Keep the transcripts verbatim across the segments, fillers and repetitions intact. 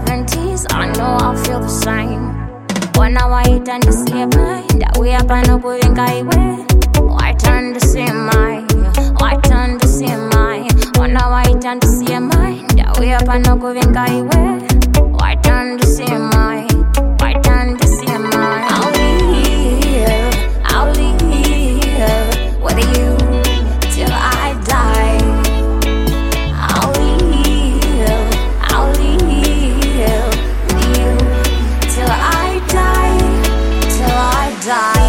seventies, I know I'll feel the same. When I wait and to see a mind, that we up and up with a guy way. I turn to see mine, I turn to see mine. When I wait and to see a mind, that we up and up with a guy way. I turn to see mine, I turn to see mine. I'll leave, I'll leave with you till I die. I'll leave, I'll leave with you till I die, till I die.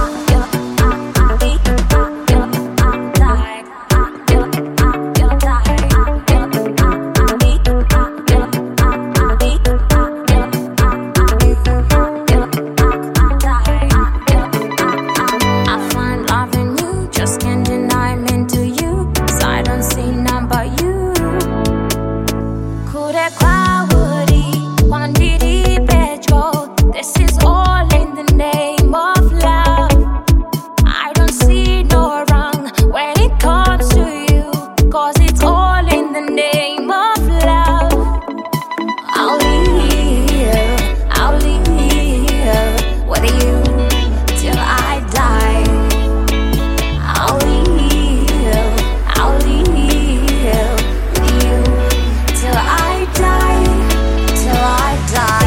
This is all in the name of love. I don't see no wrong when it comes to you, 'cause it's all in the name of love. I'll leave, I'll leave with you till I die. I'll leave, I'll leave with you till I die, till I die.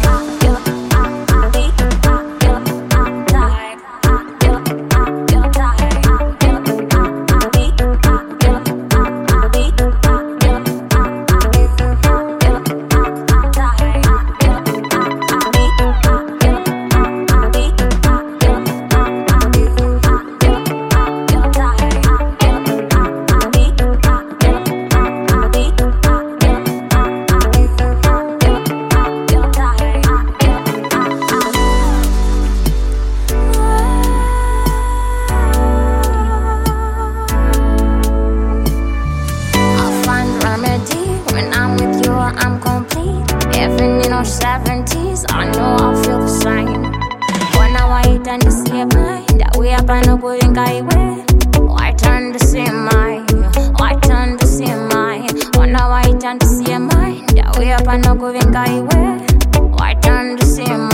I'm complete. Even in our seventies, I know I'll feel the same. When I wait and to see a mind, that we up and up with a guy way. I turn to see mine, I turn to see mine. When I wait and to see a mind, that we up and up with a guy way. I turn to see mine.